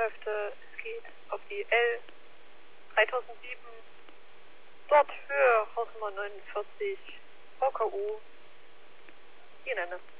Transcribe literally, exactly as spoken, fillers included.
Führungskräfte, es geht auf die L dreitausendsieben, dort für Hausnummer neunundvierzig, V K U, die Nenne.